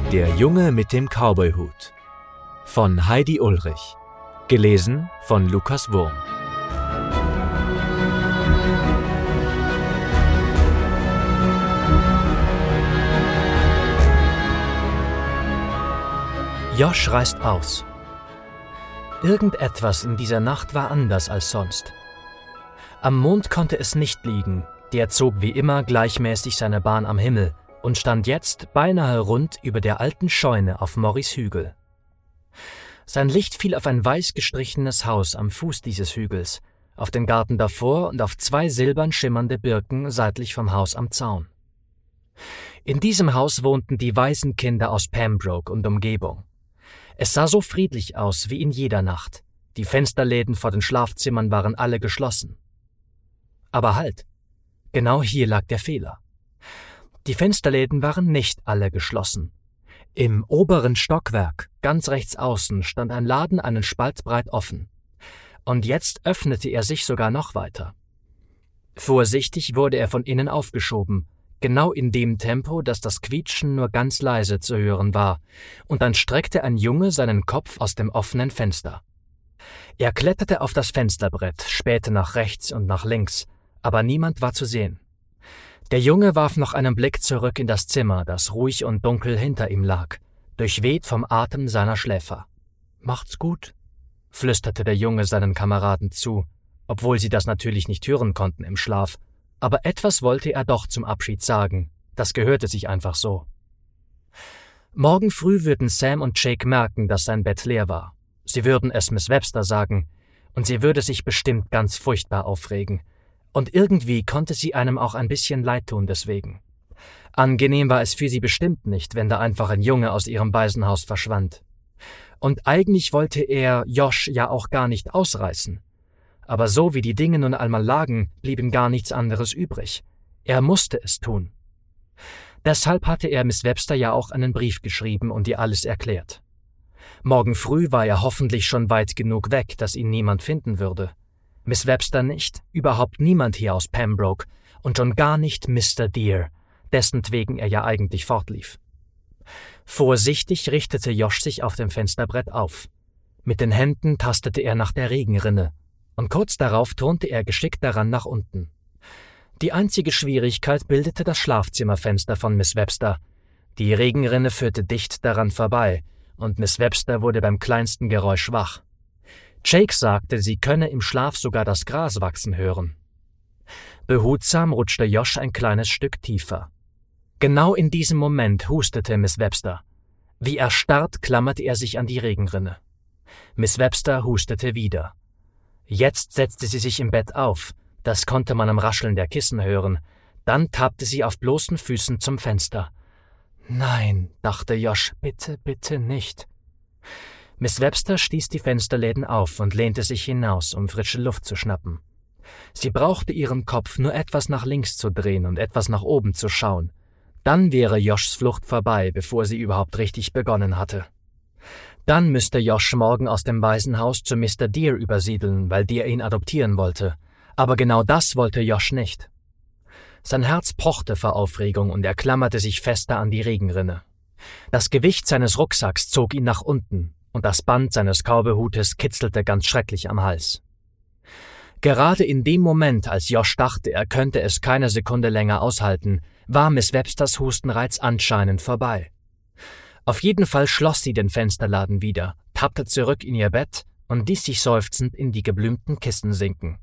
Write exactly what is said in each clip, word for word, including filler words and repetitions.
Der Junge mit dem Cowboyhut von Heidi Ulrich. Gelesen von Lukas Wurm. Josh reist aus. Irgendetwas in dieser Nacht war anders als sonst. Am Mond konnte es nicht liegen, der zog wie immer gleichmäßig seine Bahn am Himmel und stand jetzt beinahe rund über der alten Scheune auf Morris Hügel. Sein Licht fiel auf ein weiß gestrichenes Haus am Fuß dieses Hügels, auf den Garten davor und auf zwei silbern schimmernde Birken seitlich vom Haus am Zaun. In diesem Haus wohnten die Waisenkinder aus Pembroke und Umgebung. Es sah so friedlich aus wie in jeder Nacht. Die Fensterläden vor den Schlafzimmern waren alle geschlossen. Aber halt, genau hier lag der Fehler. Die Fensterläden waren nicht alle geschlossen. Im oberen Stockwerk, ganz rechts außen, stand ein Laden einen Spalt breit offen. Und jetzt öffnete er sich sogar noch weiter. Vorsichtig wurde er von innen aufgeschoben, genau in dem Tempo, dass das Quietschen nur ganz leise zu hören war, und dann streckte ein Junge seinen Kopf aus dem offenen Fenster. Er kletterte auf das Fensterbrett, spähte nach rechts und nach links, aber niemand war zu sehen. Der Junge warf noch einen Blick zurück in das Zimmer, das ruhig und dunkel hinter ihm lag, durchweht vom Atem seiner Schläfer. »Macht's gut«, flüsterte der Junge seinen Kameraden zu, obwohl sie das natürlich nicht hören konnten im Schlaf, aber etwas wollte er doch zum Abschied sagen, das gehörte sich einfach so. Morgen früh würden Sam und Jake merken, dass sein Bett leer war. Sie würden es Miss Webster sagen, und sie würde sich bestimmt ganz furchtbar aufregen. Und irgendwie konnte sie einem auch ein bisschen leid tun deswegen. Angenehm war es für sie bestimmt nicht, wenn da einfach ein Junge aus ihrem Waisenhaus verschwand. Und eigentlich wollte er Josh ja auch gar nicht ausreißen. Aber so wie die Dinge nun einmal lagen, blieb ihm gar nichts anderes übrig. Er musste es tun. Deshalb hatte er Miss Webster ja auch einen Brief geschrieben und ihr alles erklärt. Morgen früh war er hoffentlich schon weit genug weg, dass ihn niemand finden würde. Miss Webster nicht, überhaupt niemand hier aus Pembroke und schon gar nicht Mister Deer, dessentwegen er ja eigentlich fortlief. Vorsichtig richtete Josh sich auf dem Fensterbrett auf. Mit den Händen tastete er nach der Regenrinne und kurz darauf turnte er geschickt daran nach unten. Die einzige Schwierigkeit bildete das Schlafzimmerfenster von Miss Webster. Die Regenrinne führte dicht daran vorbei und Miss Webster wurde beim kleinsten Geräusch wach. Jake sagte, sie könne im Schlaf sogar das Gras wachsen hören. Behutsam rutschte Josh ein kleines Stück tiefer. Genau in diesem Moment hustete Miss Webster. Wie erstarrt klammerte er sich an die Regenrinne. Miss Webster hustete wieder. Jetzt setzte sie sich im Bett auf, das konnte man am Rascheln der Kissen hören. Dann tappte sie auf bloßen Füßen zum Fenster. »Nein«, dachte Josh, »bitte, bitte nicht.« Miss Webster stieß die Fensterläden auf und lehnte sich hinaus, um frische Luft zu schnappen. Sie brauchte ihren Kopf nur etwas nach links zu drehen und etwas nach oben zu schauen. Dann wäre Joshs Flucht vorbei, bevor sie überhaupt richtig begonnen hatte. Dann müsste Josh morgen aus dem Waisenhaus zu Mister Deer übersiedeln, weil der ihn adoptieren wollte. Aber genau das wollte Josh nicht. Sein Herz pochte vor Aufregung und er klammerte sich fester an die Regenrinne. Das Gewicht seines Rucksacks zog ihn nach unten und das Band seines Cowboyhutes kitzelte ganz schrecklich am Hals. Gerade in dem Moment, als Josh dachte, er könnte es keine Sekunde länger aushalten, war Miss Websters Hustenreiz anscheinend vorbei. Auf jeden Fall schloss sie den Fensterladen wieder, tappte zurück in ihr Bett und ließ sich seufzend in die geblümten Kissen sinken.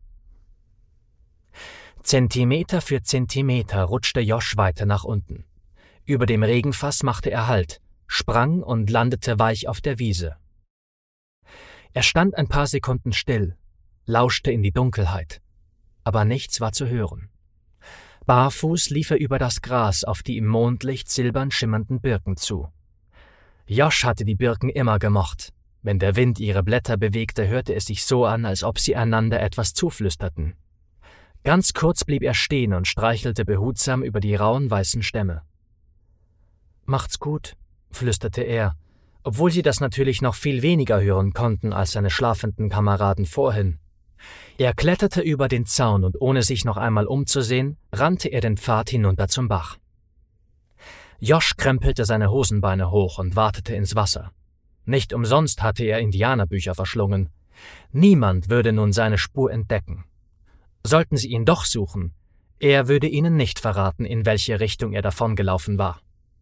Zentimeter für Zentimeter rutschte Josh weiter nach unten. Über dem Regenfass machte er Halt, sprang und landete weich auf der Wiese. Er stand ein paar Sekunden still, lauschte in die Dunkelheit, aber nichts war zu hören. Barfuß lief er über das Gras auf die im Mondlicht silbern schimmernden Birken zu. Josh hatte die Birken immer gemocht. Wenn der Wind ihre Blätter bewegte, hörte es sich so an, als ob sie einander etwas zuflüsterten. Ganz kurz blieb er stehen und streichelte behutsam über die rauen weißen Stämme. »Macht's gut«, flüsterte er, obwohl sie das natürlich noch viel weniger hören konnten als seine schlafenden Kameraden vorhin. Er kletterte über den Zaun und ohne sich noch einmal umzusehen, rannte er den Pfad hinunter zum Bach. Josh krempelte seine Hosenbeine hoch und watete ins Wasser. Nicht umsonst hatte er Indianerbücher verschlungen. Niemand würde nun seine Spur entdecken. Sollten sie ihn doch suchen, er würde ihnen nicht verraten, in welche Richtung er davongelaufen war.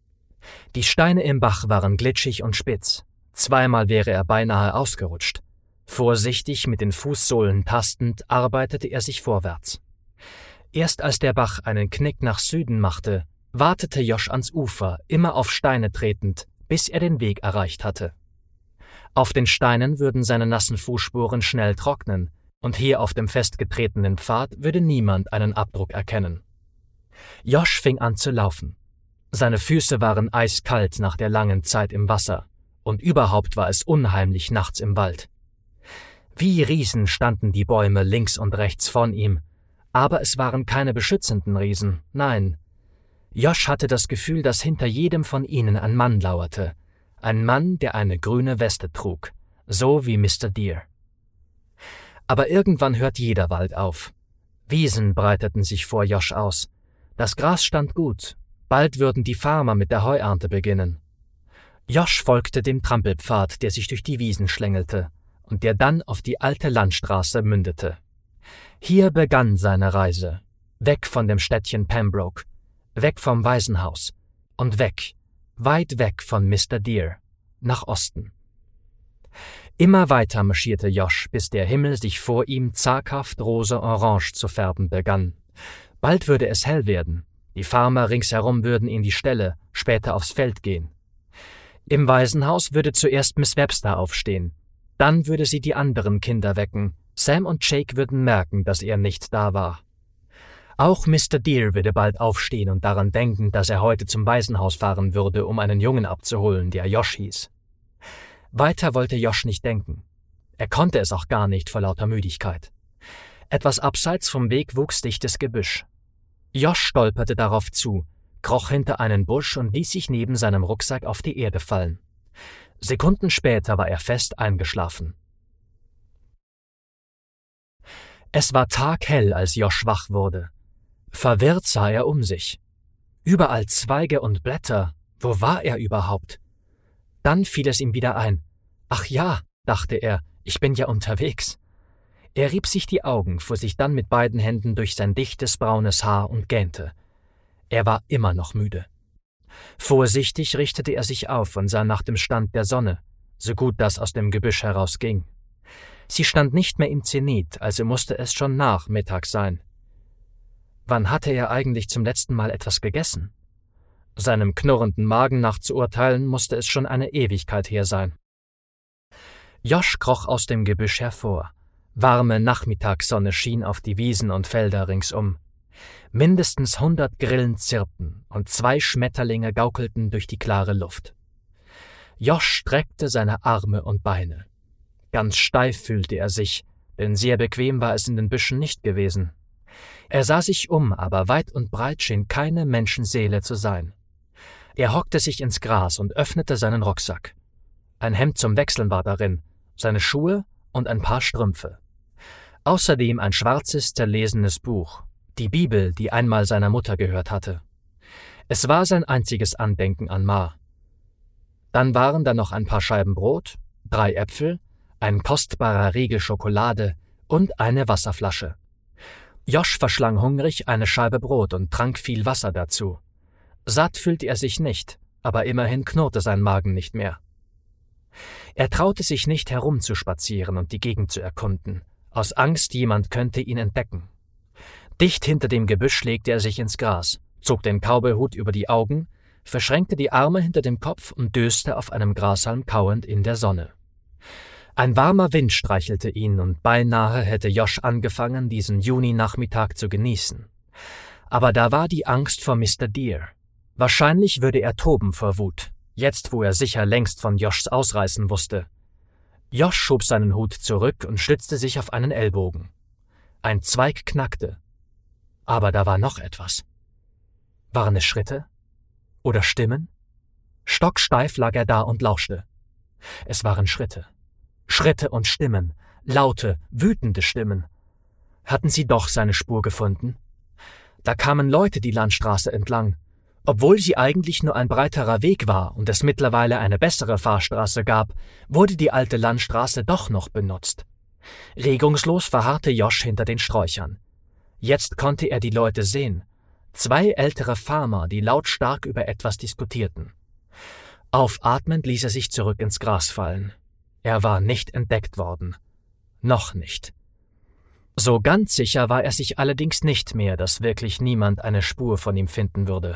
Die Steine im Bach waren glitschig und spitz. Zweimal wäre er beinahe ausgerutscht. Vorsichtig mit den Fußsohlen tastend, arbeitete er sich vorwärts. Erst als der Bach einen Knick nach Süden machte, watete Josh ans Ufer, immer auf Steine tretend, bis er den Weg erreicht hatte. Auf den Steinen würden seine nassen Fußspuren schnell trocknen, und hier auf dem festgetretenen Pfad würde niemand einen Abdruck erkennen. Josh fing an zu laufen. Seine Füße waren eiskalt nach der langen Zeit im Wasser, und überhaupt war es unheimlich nachts im Wald. Wie Riesen standen die Bäume links und rechts von ihm, aber es waren keine beschützenden Riesen, nein. Josh hatte das Gefühl, dass hinter jedem von ihnen ein Mann lauerte, ein Mann, der eine grüne Weste trug, so wie Mister Deer. Aber irgendwann hört jeder Wald auf. Wiesen breiteten sich vor Josh aus. Das Gras stand gut, bald würden die Farmer mit der Heuernte beginnen. Josh folgte dem Trampelpfad, der sich durch die Wiesen schlängelte und der dann auf die alte Landstraße mündete. Hier begann seine Reise, weg von dem Städtchen Pembroke, weg vom Waisenhaus und weg, weit weg von Mister Deer, nach Osten. Immer weiter marschierte Josh, bis der Himmel sich vor ihm zaghaft rosa-orange zu färben begann. Bald würde es hell werden, die Farmer ringsherum würden in die Ställe, später aufs Feld gehen. Im Waisenhaus würde zuerst Miss Webster aufstehen, dann würde sie die anderen Kinder wecken, Sam und Jake würden merken, dass er nicht da war. Auch Mister Deer würde bald aufstehen und daran denken, dass er heute zum Waisenhaus fahren würde, um einen Jungen abzuholen, der Josh hieß. Weiter wollte Josh nicht denken. Er konnte es auch gar nicht vor lauter Müdigkeit. Etwas abseits vom Weg wuchs dichtes Gebüsch. Josh stolperte darauf zu, kroch hinter einen Busch und ließ sich neben seinem Rucksack auf die Erde fallen. Sekunden später war er fest eingeschlafen. Es war taghell, als Josh wach wurde. Verwirrt sah er um sich. Überall Zweige und Blätter. Wo war er überhaupt? Dann fiel es ihm wieder ein. Ach ja, dachte er, ich bin ja unterwegs. Er rieb sich die Augen, fuhr sich dann mit beiden Händen durch sein dichtes braunes Haar und gähnte. Er war immer noch müde. Vorsichtig richtete er sich auf und sah nach dem Stand der Sonne, so gut das aus dem Gebüsch herausging. Sie stand nicht mehr im Zenit, also musste es schon nach Mittag sein. Wann hatte er eigentlich zum letzten Mal etwas gegessen? Seinem knurrenden Magen nach zu urteilen, musste es schon eine Ewigkeit her sein. Josh kroch aus dem Gebüsch hervor. Warme Nachmittagssonne schien auf die Wiesen und Felder ringsum. Mindestens hundert Grillen zirpten und zwei Schmetterlinge gaukelten durch die klare Luft. Josh streckte seine Arme und Beine. Ganz steif fühlte er sich, denn sehr bequem war es in den Büschen nicht gewesen. Er sah sich um, aber weit und breit schien keine Menschenseele zu sein. Er hockte sich ins Gras und öffnete seinen Rucksack. Ein Hemd zum Wechseln war darin, seine Schuhe und ein paar Strümpfe. Außerdem ein schwarzes, zerlesenes Buch, die Bibel, die einmal seiner Mutter gehört hatte. Es war sein einziges Andenken an Ma. Dann waren da noch ein paar Scheiben Brot, drei Äpfel, ein kostbarer Riegel Schokolade und eine Wasserflasche. Josh verschlang hungrig eine Scheibe Brot und trank viel Wasser dazu. Satt fühlte er sich nicht, aber immerhin knurrte sein Magen nicht mehr. Er traute sich nicht herumzuspazieren und die Gegend zu erkunden, aus Angst, jemand könnte ihn entdecken. Dicht hinter dem Gebüsch legte er sich ins Gras, zog den Cowboyhut über die Augen, verschränkte die Arme hinter dem Kopf und döste auf einem Grashalm kauend in der Sonne. Ein warmer Wind streichelte ihn und beinahe hätte Josh angefangen, diesen Juninachmittag zu genießen. Aber da war die Angst vor Mister Deer. Wahrscheinlich würde er toben vor Wut, jetzt wo er sicher längst von Joshs Ausreißen wusste. Josh schob seinen Hut zurück und stützte sich auf einen Ellbogen. Ein Zweig knackte. Aber da war noch etwas. Waren es Schritte? Oder Stimmen? Stocksteif lag er da und lauschte. Es waren Schritte. Schritte und Stimmen, laute, wütende Stimmen. Hatten sie doch seine Spur gefunden? Da kamen Leute die Landstraße entlang. Obwohl sie eigentlich nur ein breiterer Weg war und es mittlerweile eine bessere Fahrstraße gab, wurde die alte Landstraße doch noch benutzt. Regungslos verharrte Josh hinter den Sträuchern. Jetzt konnte er die Leute sehen. Zwei ältere Farmer, die lautstark über etwas diskutierten. Aufatmend ließ er sich zurück ins Gras fallen. Er war nicht entdeckt worden. Noch nicht. So ganz sicher war er sich allerdings nicht mehr, dass wirklich niemand eine Spur von ihm finden würde.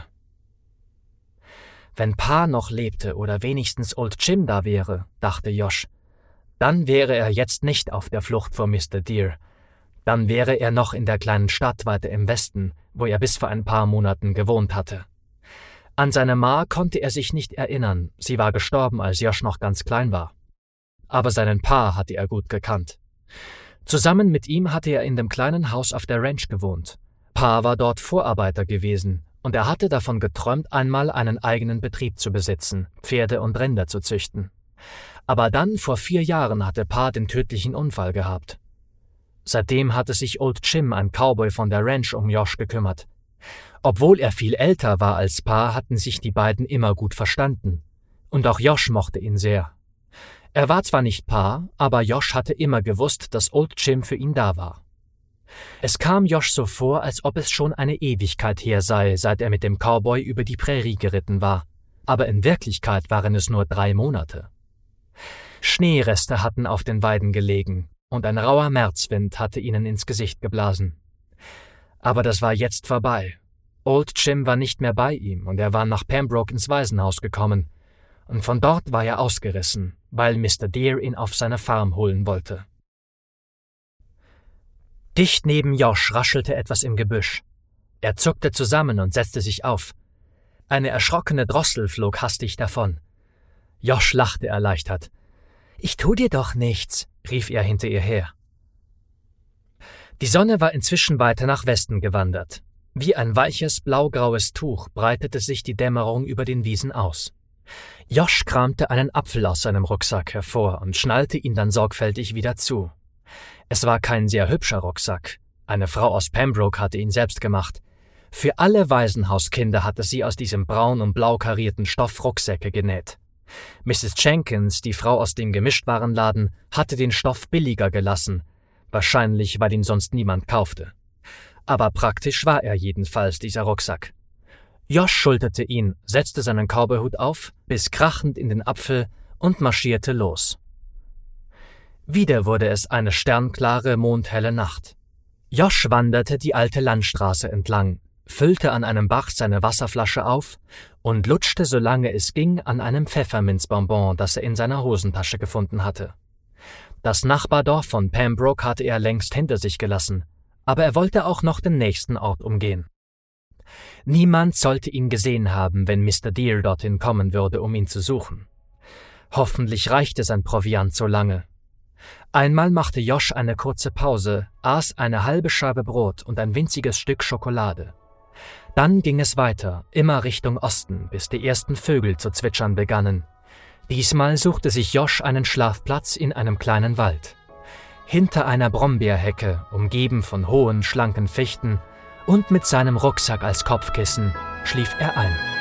Wenn Pa noch lebte oder wenigstens Old Jim da wäre, dachte Josh, dann wäre er jetzt nicht auf der Flucht vor Mister Deer. Dann wäre er noch in der kleinen Stadt weiter im Westen, wo er bis vor ein paar Monaten gewohnt hatte. An seine Ma konnte er sich nicht erinnern, sie war gestorben, als Josh noch ganz klein war. Aber seinen Pa hatte er gut gekannt. Zusammen mit ihm hatte er in dem kleinen Haus auf der Ranch gewohnt. Pa war dort Vorarbeiter gewesen und er hatte davon geträumt, einmal einen eigenen Betrieb zu besitzen, Pferde und Rinder zu züchten. Aber dann, vor vier Jahren, hatte Pa den tödlichen Unfall gehabt. Seitdem hatte sich Old Jim, ein Cowboy von der Ranch, um Josh gekümmert. Obwohl er viel älter war als Pa, hatten sich die beiden immer gut verstanden. Und auch Josh mochte ihn sehr. Er war zwar nicht Pa, aber Josh hatte immer gewusst, dass Old Jim für ihn da war. Es kam Josh so vor, als ob es schon eine Ewigkeit her sei, seit er mit dem Cowboy über die Prärie geritten war. Aber in Wirklichkeit waren es nur drei Monate. Schneereste hatten auf den Weiden gelegen, und ein rauer Märzwind hatte ihnen ins Gesicht geblasen. Aber das war jetzt vorbei. Old Jim war nicht mehr bei ihm, und er war nach Pembroke ins Waisenhaus gekommen. Und von dort war er ausgerissen, weil Mister Deer ihn auf seine Farm holen wollte. Dicht neben Josh raschelte etwas im Gebüsch. Er zuckte zusammen und setzte sich auf. Eine erschrockene Drossel flog hastig davon. Josh lachte erleichtert. »Ich tu dir doch nichts«, rief er hinter ihr her. Die Sonne war inzwischen weiter nach Westen gewandert. Wie ein weiches, blaugraues Tuch breitete sich die Dämmerung über den Wiesen aus. Josh kramte einen Apfel aus seinem Rucksack hervor und schnallte ihn dann sorgfältig wieder zu. Es war kein sehr hübscher Rucksack. Eine Frau aus Pembroke hatte ihn selbst gemacht. Für alle Waisenhauskinder hatte sie aus diesem braun und blau karierten Stoff Rucksäcke genäht. Misses Jenkins, die Frau aus dem Gemischtwarenladen, hatte den Stoff billiger gelassen, wahrscheinlich weil ihn sonst niemand kaufte. Aber praktisch war er jedenfalls, dieser Rucksack. Josh schulterte ihn, setzte seinen Cowboyhut auf, biss krachend in den Apfel und marschierte los. Wieder wurde es eine sternklare, mondhelle Nacht. Josh wanderte die alte Landstraße entlang, füllte an einem Bach seine Wasserflasche auf und lutschte, solange es ging, an einem Pfefferminzbonbon, das er in seiner Hosentasche gefunden hatte. Das Nachbardorf von Pembroke hatte er längst hinter sich gelassen, aber er wollte auch noch den nächsten Ort umgehen. Niemand sollte ihn gesehen haben, wenn Mister Deer dorthin kommen würde, um ihn zu suchen. Hoffentlich reichte sein Proviant so lange. Einmal machte Josh eine kurze Pause, aß eine halbe Scheibe Brot und ein winziges Stück Schokolade. Dann ging es weiter, immer Richtung Osten, bis die ersten Vögel zu zwitschern begannen. Diesmal suchte sich Josh einen Schlafplatz in einem kleinen Wald. Hinter einer Brombeerhecke, umgeben von hohen, schlanken Fichten und mit seinem Rucksack als Kopfkissen, schlief er ein.